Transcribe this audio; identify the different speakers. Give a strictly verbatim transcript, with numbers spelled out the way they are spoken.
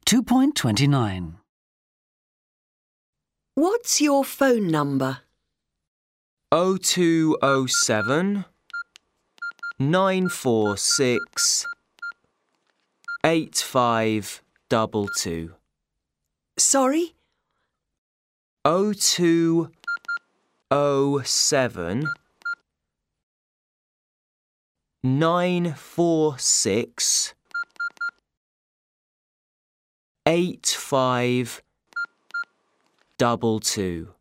Speaker 1: two point two nine.
Speaker 2: What's your phone number?
Speaker 3: oh two oh seven, nine four six, eight five two two.
Speaker 2: Sorry?
Speaker 3: oh two oh seven, nine four six, eight five two two.